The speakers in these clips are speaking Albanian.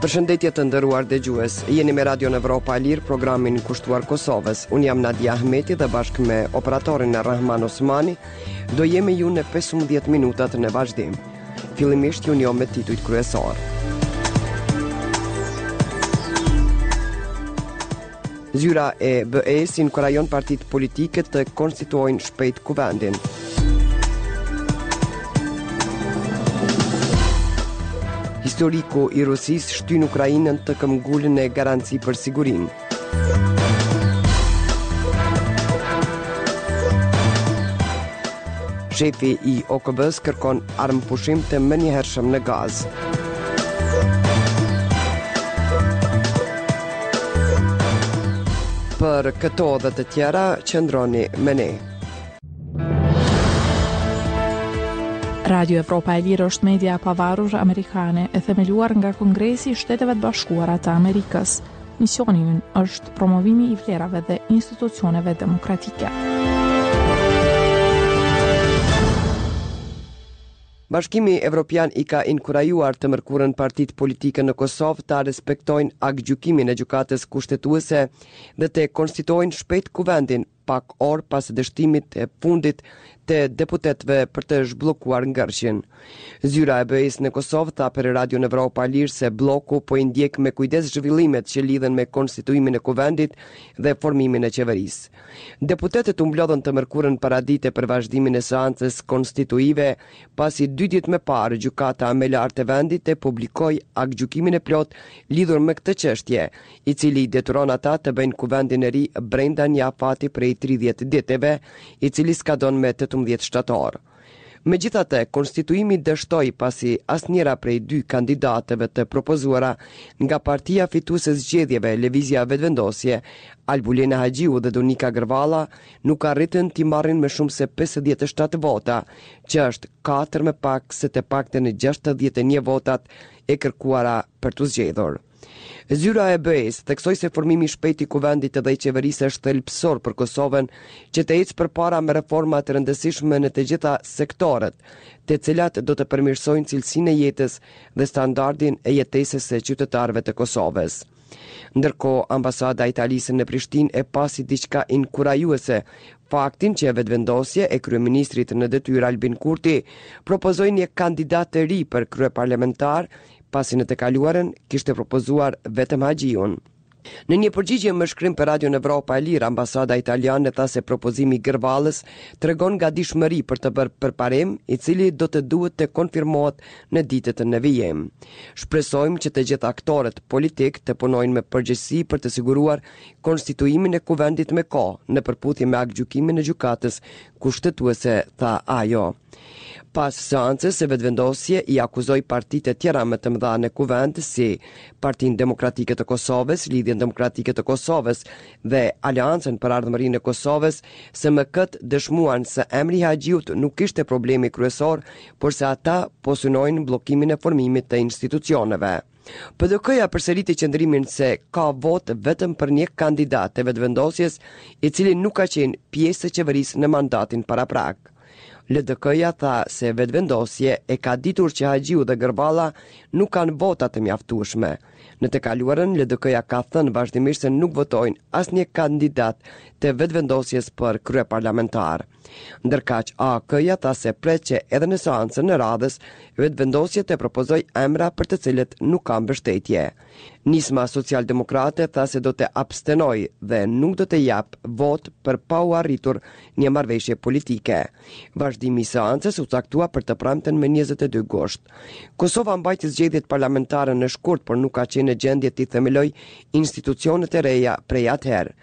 Përshëndetje të nderuar dëgjues. Jeni me Radio Evropa e Lirë, programin kushtuar Kosovës. Unë jam Nadia Ahmeti dhe bashkë me operatorin Rahman Osmani do jemi ju në 15 minutat në vazhdim. Fillimisht ju njoh me titujt kryesor. Zyra e BE-s inkurajon partitë politike të konstituojnë shpejt kuvendin. Historiku i Rusisë shtyn Ukrainën të këmbgulën e garanci për sigurinë. Shefi i OKB-s kërkon armëpushim të menjëhershëm në gaz. Për këto dhe të tjera, qëndroni me ne. Radio Evropa e Lirë është media e pavarur amerikane e themeluar nga Kongresi i Shteteve të Bashkuara të Amerikës. Misioni i ynë është promovimi i vlerave dhe institucioneve demokratike. Bashkimi Evropian i ka inkurajuar të mërkurën partitë politike në Kosovë të respektojnë aktgjykimin e gjykatës kushtetuese dhe të konstituojnë shpejt kuvendin pak orë pas dështimit e fundit të deputetëve për të zhbllokuar ngërshjen. Zyra e BE-s në Kosovë tha për Radio Evropa e Lirë se bloku po i ndjek me kujdes zhvillimet që lidhen me konstituimin e kuvendit dhe formimin e qeverisë. Deputetët u mblodhën të mërkurën paradite për vazhdimin e seancës konstituive, pasi 2 ditë më parë gjykata më e lartë e vendit e publikoi aktgjykimin e plot lidhur me këtë çështje, i cili detyron ata të bëjnë kuvendin e ri brenda një afati prej 30 ditëve, i cili skadon me 18 shtator. Megjithatë, konstituimi dështoi pasi asnjëra prej 2 kandidatëve të propozuara nga partia fituese zgjedhjeve Lëvizja Vetëvendosje, Albulena Haxhiu dhe Donika Gërvalla, nuk arritën të marrin më shumë se 57 vota, që është 4 më pak se të paktën 61 votat e kërkuara për të zgjedhur. Zyra e BE-s theksoi se formimi i shpejt i kuvendit dhe i qeverisë është thelbësor për Kosovën, që të ecë përpara me reforma të rëndësishme në të gjitha sektorët, të cilat do të përmirësojnë cilësinë e jetës dhe standardin e jetesës së qytetarëve të Kosovës. Ndërkohë, ambasada e Italisë në Prishtinë e pasi diçka inkurajuese faktin që vetëvendosje e kryeministrit në detyrë Albin Kurti propozoi një kandidat të ri për kryeparlamentar, pasi në të kaluarën kishte propozuar vetëm Haxhiun. Në një përgjigje më shkrim për Radio Evropa e Lirë, ambasada italiane tha se propozimi i Gërvallës tregon gatishmëri për të bërë përparim, i cili do të duhet të konfirmohet në ditët në vijim. Shpresojmë që të gjithë aktorët politik të punojnë me përgjegjësi për të siguruar konstituimin e kuvendit me kohë, në përputhje me aktgjykimin e gjykatës kushtetuese, tha ajo. Pas seancës e vetëvendosje i akuzoi partitë e tjera më të mëdha në kuvend si Partinë Demokratike të Kosovës, Lidhjen Demokratike të Kosovës dhe Aleancën për Ardhmërinë e Kosovës se më këtë dëshmuan se emri i Haxhiut nuk ishte problemi kryesor, por se ata po synojnë bllokimin e formimit të institucioneve. PDK-ja përsëriti qëndrimin se ka vot vetëm për një kandidat të vetëvendosjes, i cili nuk ka qenë pjesë e qeverisë në mandatin paraprak. LDK-ja tha se vetëvendosje e ka ditur që Haxhiu dhe Gërvalla nuk kanë vota të mjaftueshme. Në të kaluarën, LDK-ja ka thënë vazhdimisht se nuk votojnë asnjë kandidat të vetëvendosjes për kryeparlamentar. Ndërkaq AK-ja tha se pret që edhe në seancën e radhës vetëvendosja të propozoi emra për të cilët nuk ka mbështetje. Nisma Socialdemokrate tha se do të abstenoj dhe nuk do të jap vot për pa u arritur një marrëveshje politike. Vazhdimi i seancës u caktua për të premten me 22 gusht. Kosova mbajti zgjedhjet parlamentare në shkurt, por nuk ka qenë në gjendje të themeloj institucionet e reja prej atëherë.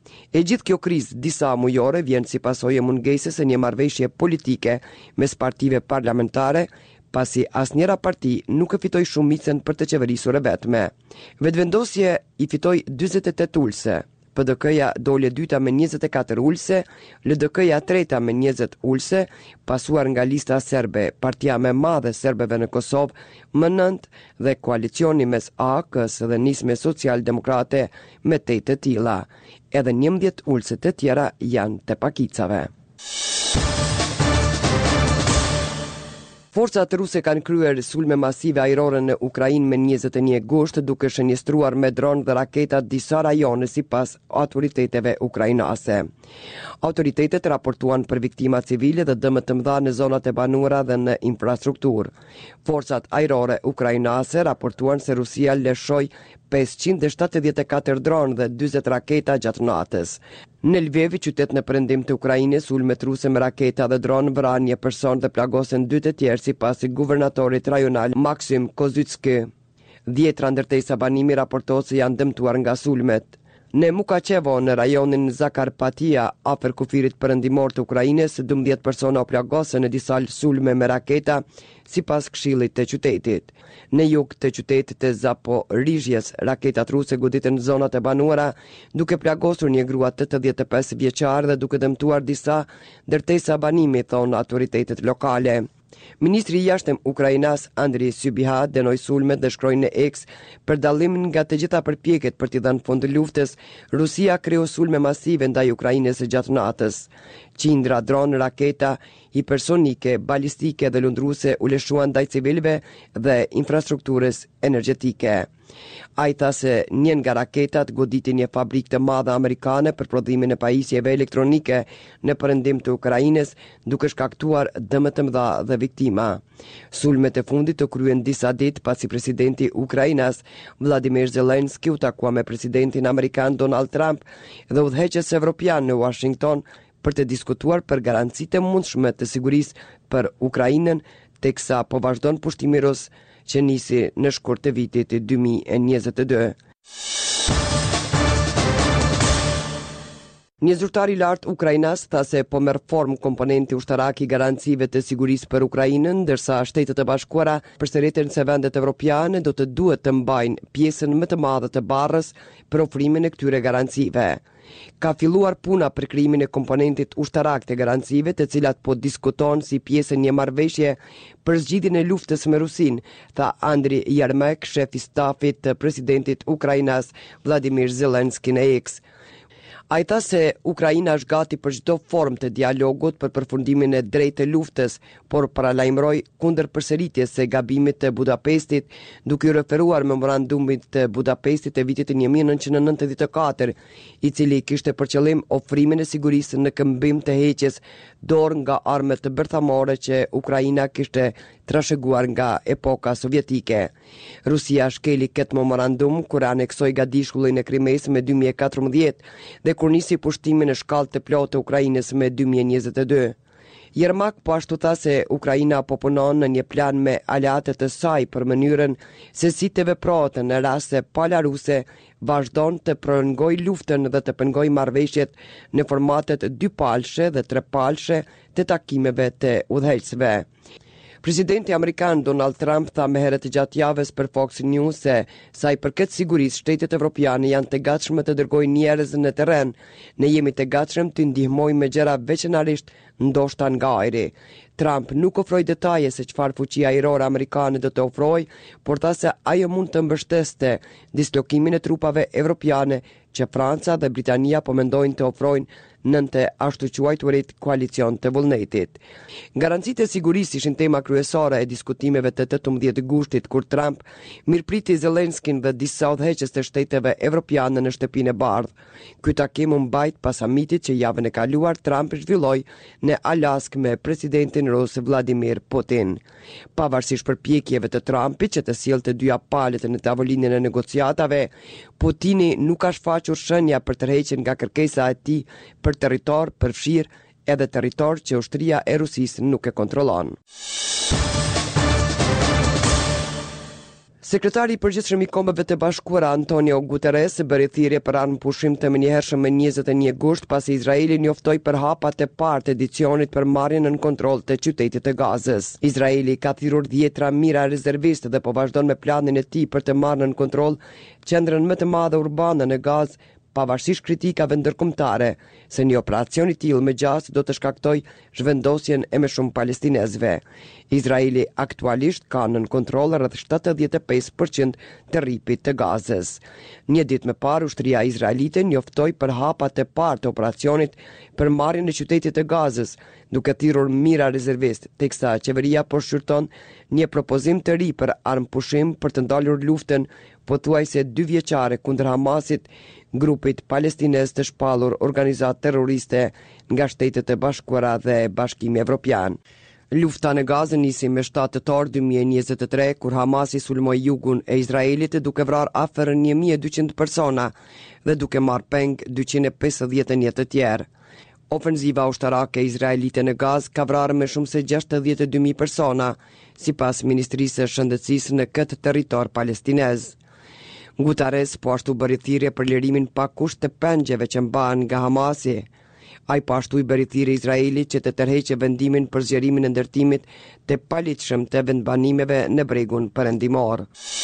E gjithë kjo krizë disa mujore vjen si pasojë mungesës së një marrëveshje politike mes partive parlamentare, pasi asnjëra parti nuk e fitoi shumicën për të qeverisur e vetme. Vetëvendosje i fitoi 48 ulse. PDK-ja dole dyta me 24 ulse, LDK-ja treta me 20 ulse, pasuar nga lista serbe, partia me madhe serbeve në Kosovë më 9 dhe koalicioni mes AK-s dhe Nisme Social-Demokrate me 8 të tilla. Edhe 11 ulse të tjera janë të pakicave. Forcat ruse kanë kryer sulme masive ajrore në Ukrainë me 21 gusht, duke shënjestruar me dron dhe raketa disa rajone sipas autoriteteve ukrainase. Autoritetet raportuan për viktima civile dhe dëme të mëdha në zonat e banuara dhe në infrastrukturë. Forcat ajrore ukrainase raportuan se Rusia lëshoi 574 dronë dhe 40 raketa gjatë natës. Në Lviv, qytet në perëndim të Ukrainës, sulmet ruse me raketa dhe dronë vranë një person dhe plagosën 2 të tjerë sipas guvernatorit rajonal Maksim Kozytski. 10 ndërtesa banimi raportohet se janë dëmtuar nga sulmet. Në Mukachevo, në rajonin Zakarpatia, afër kufirit perëndimor të Ukrainës, 12 persona u plagosën në disa sulme me raketa, sipas këshillit të qytetit. Në jug të qytetit të Zaporizhjes, raketat ruse goditën zonat e banuara, duke plagosur një grua 85 vjeçare dhe duke dëmtuar disa ndërtesa banimi, thonë autoritetet lokale. Ministri i jashtëm ukrainas Andriy Sybiha dënoi sulmet dhe shkroi në X për dallim nga të gjitha përpjekjet për t'i dhënë fund luftës, Rusia krijoi sulme masive ndaj Ukrainës gjatë natës. Qindra dronë, raketa hipersonike, balistike dhe lundruese u lëshuan ndaj civilëve dhe infrastrukturës energjetike. Ai tha se një nga raketat goditi një fabrikë të madhe amerikane për prodhimin e pajisjeve elektronike në perëndim të Ukrainës, duke shkaktuar dëme të mëdha dhe viktima. Sulmet e fundit të kryen disa ditë pasi presidenti Ukrainas Vladimir Zelensky u takua me presidentin amerikan Donald Trump dhe udhëheqës evropian në Washington për të diskutuar për garancitë e mundshme të sigurisë për Ukrainën, teksa po vazhdon pushtimi rus që nisi në shkurt të vitit 2022. Një zyrtar i lartë ukrainas tha se po merr formë komponenti ushtarak i garancive të sigurisë për Ukrainën, ndërsa Shtetet e Bashkuara përsëritën se vendet evropiane do të duhet të mbajnë pjesën më të madhe të barrës për ofrimin e këtyre garancive. Ka filluar puna për krijimin e komponentit ushtarak të garancive, të cilat po diskuton si pjesë një marrëveshje për zgjidhjen e luftës me Rusinë, tha Andriy Yermak, shef i stafit të presidentit ukrainas Vladimir Zelensky në X. Ai tha se Ukraina është gati për çdo formë të dialogut për përfundimin e drejtë të luftës, por paralajmëroi kundër përsëritjes së gabimit të Budapestit, duke u referuar memorandumit të Budapestit të vitit 1994, i cili kishte për qëllim ofrimin e sigurisë në këmbim të heqjes dorë nga armët bërthamore që Ukraina kishte trashëguar nga epoka sovjetike. Rusia shkeli këtë memorandum kur aneksoi gadishkullin e Krimes me 2014 dhe kur nisi pushtimin në shkallë të plotë të Ukrainës me 2022. Yermak po ashtu tha se Ukraina po punon në një plan me aleatët e saj për mënyrën se si të veprohet në rast se pala ruse vazhdon të prolongojë luftën dhe të pengojë marrëveshjet në formatet 2-palshe dhe 3-palshe të takimeve të udhëheqësve. Presidenti amerikan Donald Trump tha më herët gjatë javës për Fox News se sa i përket sigurisë, shtetet evropiane janë të gatshme të dërgojnë njerëz në terren. Ne jemi të gatshëm të ndihmojmë me gjëra veçanërisht ndoshta nga ajri. Trump nuk ofroi detaje se çfarë fuqi ajrore amerikane do të ofrojë, por tha se ajo mund të mbështeste dislokimin e trupave evropiane që Franca dhe Britania po mendojnë të ofrojnë nën të ashtu quajturit koalicion të vullnetit. Garancitë e sigurisë ishin tema kryesore e diskutimeve të 18 gushtit, kur Trump mirëpriti Zelenskin dhe disa udhëheqës të shteteve evropiane në shtëpinë e bardhë. Ky takim u mbajt pas samitit që javën e kaluar Trump zhvilloi në Alaskë me presidentin rus Vladimir Putin. Pavarësisht përpjekjeve të Trumpit që të sjellte dyja palët në tavolinën e negociatave, Putini nuk ka shfaqur shenja për tërheqjen nga kërkesa e tij për territor përfshirë edhe territor që ushtria e Rusisë nuk e kontrollon. Sekretari i përgjithshëm i Kombeve të Bashkuara Antonio Guterres bëri thirrje për armë pushim të menjëhershëm me 21 gusht pasi Izraeli njoftoi për hapat e parë të edicionit për marrjen në kontroll të qytetit të Gazës. Izraeli ka thirrur 10 mira rezervistë dhe po vazhdon me planin e tij për të marrë në kontroll qendrën më të madhe urbane në Gazë pavarësisht kritikave ndërkombëtare se një operacion i tillë me gjas do të shkaktojë zhvendosjen e më shumë palestinezëve. Izraeli aktualisht ka nën kontroll rreth 75% të rripit të Gazës. Një ditë më parë, ushtria izraelite njoftoi për hapat e parë të operacionit për marrjen e qytetit të Gazës, duke thirrur mijëra rezervist, teksa qeveria po shqyrton një propozim të ri për armpushim për të ndalur luftën pothuajse 2 vjeçare kundër Hamasit, grupit palestinez të shpallur organizatë terroriste nga Shtetet e Bashkuara dhe Bashkimi Evropian. Lufta në Gazë nisi me 7 tetor 2023, kur Hamasi sulmoi jugun e Izraelit duke vrarë afër 1200 persona dhe duke marrë peng 251 të tjerë. Ofenziva ushtarake izraelite në Gazë ka vrarë më shumë se 62.000 persona, sipas Ministrisë së Shëndetësisë në këtë territor palestinez. Guterres po ashtu bëri thirrje për lirimin pa kusht të pengjeve që mbahen nga Hamasi. Ai po ashtu i bëri thirrje Izraelit që të tërheqë vendimin për zgjerimin e ndërtimit të paligjshëm të vendbanimeve në bregun perëndimor.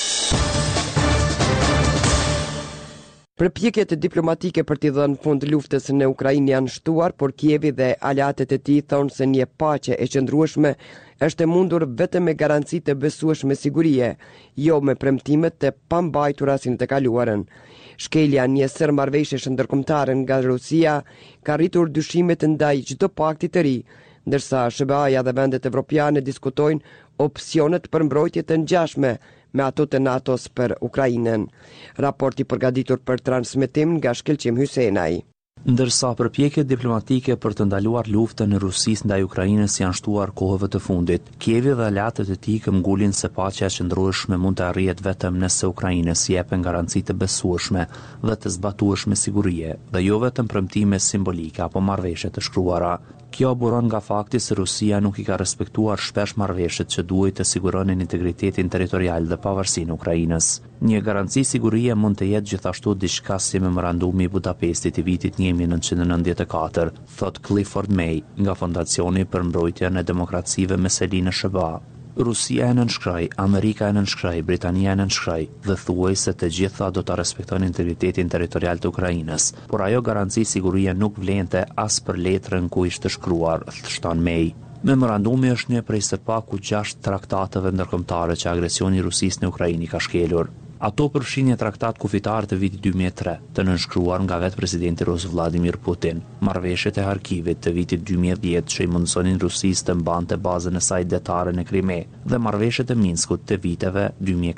Përpjekjet diplomatike për t'i dhënë fund luftës në Ukrainë janë shtuar, por Kievi dhe aleatët e tij thonë se një paqe e qëndrueshme është e mundur vetëm me garanci të besueshme sigurie, jo me premtimet të pambajtura si në të kaluarën. Shkelja një sër marrëveshjesh ndërkombëtare nga Rusia ka rritur dyshimet ndaj çdo pakti të ri, ndërsa SBA-ja dhe vendet evropiane diskutojnë opsionet për mbrojtje të ngjashme me ato të NATO-s për Ukrainën. Raporti përgatitur për transmetim nga Shkelqim Hysenaj. Ndërsa përpjekjet diplomatike për të ndaluar luftën e Rusisë ndaj Ukrainës janë shtuar kohëve të fundit, Kievi dhe aleatët e tij këmbgulin se paqja e qëndrueshme mund të arrihet vetëm nëse Ukrainës jepen garanci të besueshme dhe të zbatueshme sigurie, dhe jo vetëm premtime simbolike apo marrëveshje të shkruara. Kjo buron nga fakti se Rusia nuk i ka respektuar shpesh marrëveshjet që duhet të siguronin integritetin territorial dhe pavarësinë e Ukrainës. Një garanci sigurie mund të jetë gjithashtu diçka si memorandumi i Budapestit i vitit 1994, thot Clifford May nga Fondacioni për Mbrojtjen e Demokracive me seli në SBA. Rusia e nënshkroi, Amerika e nënshkroi, Britania e nënshkroi dhe thuaj se të gjitha do ta respektojnë integritetin territorial të Ukrainës, por ajo garanci sigurie nuk vlente as për letrën ku ishte shkruar, shton May. Memorandumi është një prej së paku 6 traktateve ndërkombëtare që agresioni i Rusisë në Ukrainë ka shkelur. Ato përfshin një traktat kufitar të vitit 2003, të nënshkruar nga vetë presidenti Rus Vladimir Putin, marrëveshjet e Harkivit të vitit 2010 që i mundësonin Rusisë të mbante bazën e saj detare në Krime, dhe marrëveshjet e Minskut të viteve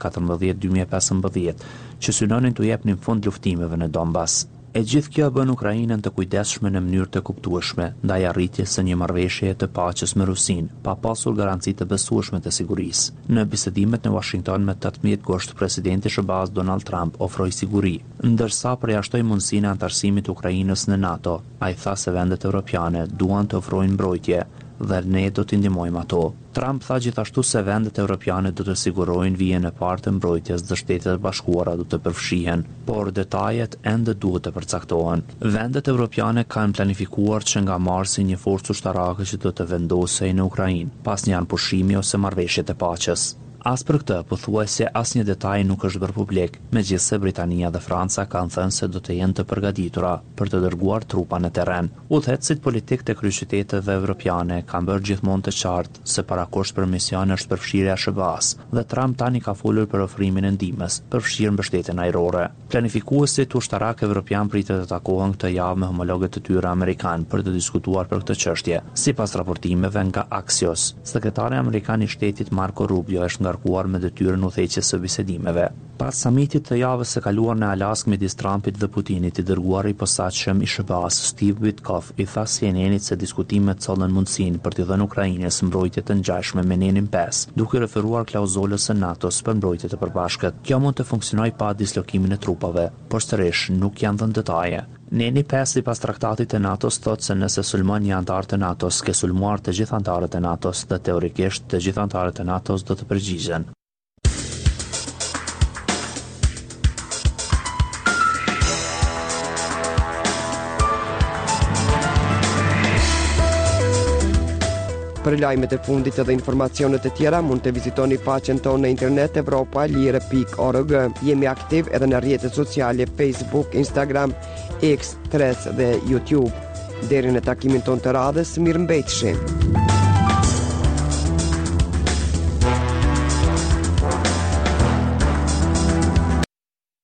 2014-2015 që synonin të jepnin fund luftimeve në Donbas. E gjithë kjo bën Ukrainën të kujdesshme në mënyrë të kuptueshme ndaj arritjes së një marrëveshjeje të paqes me Rusinë, pa pasur garanci të besueshme të sigurisë. Në bisedimet në Washington me 18 gusht, presidenti i SBA-s Donald Trump ofroi siguri, ndërsa përjashtoi mundësinë e antarësimit të Ukrainës në NATO. Ai tha se vendet evropiane duan të ofrojnë mbrojtje dhe ne do t'i ndihmojmë ato. Trump tha gjithashtu se vendet evropiane do të sigurojnë vijën e parë të mbrojtjes dhe Shtetet e Bashkuara do të përfshihen, por detajet ende duhet të përcaktohen. Vendet evropiane kanë planifikuar që nga marsi një forcë ushtarake që do të vendosej në Ukrainë, pas një anëpushimi ose marrëveshje të paqes. As për këtë, pothuajse asnjë detaj nuk është bërë publik, megjithse Britania dhe Franca kanë thënë se do të jenë të përgatitura për të dërguar trupa në terren. Udhëheqësit politik të kryeqyteteve evropiane kanë bërë gjithmonë të qartë se parakusht për misione është përfshirja e SBA-s, dhe Trump tani ka folur për ofrimin e ndihmës, përfshirë mbështetjen ajrore. Planifikuesit ushtarak evropian pritet të takohen këtë javë me homologët të tyre amerikan për të diskutuar për këtë çështje. Sipas raportimeve nga Axios, sekretari amerikan i shtetit Marco Rubio është ngarkuar me detyrën udhëheqjes së bisedimeve. Pas samitit të javës së kaluar në Alaskë midis Trumpit dhe Putinit, i dërguari i posaçëm i SBA-s Steve Witkoff i tha CNN-it se diskutimet solën mundësinë për t'i dhënë Ukrainës mbrojtje të ngjashme me Nenin 5, duke referuar klauzolës së NATO-s për mbrojtje të përbashkët. Kjo mund të funksionojë pa dislokimin e trupave, por sërish nuk janë dhënë detaje. Neni 5 sipas traktatit të NATO-s thotë se nëse sulmon një antar të NATO-s, ke sulmuar të gjithë antarët e NATO-s dhe teorikisht të gjithë antarët e NATO-s do të përgjigjen. Për lajmet e fundit edhe informacionet e tjera mund të vizitoni faqen tonë në internet europalire.org. Jemi aktiv edhe në rrjetet sociale Facebook, Instagram, X, Threads dhe YouTube. Deri në takimin tonë të radhës, mirëmbëjtje.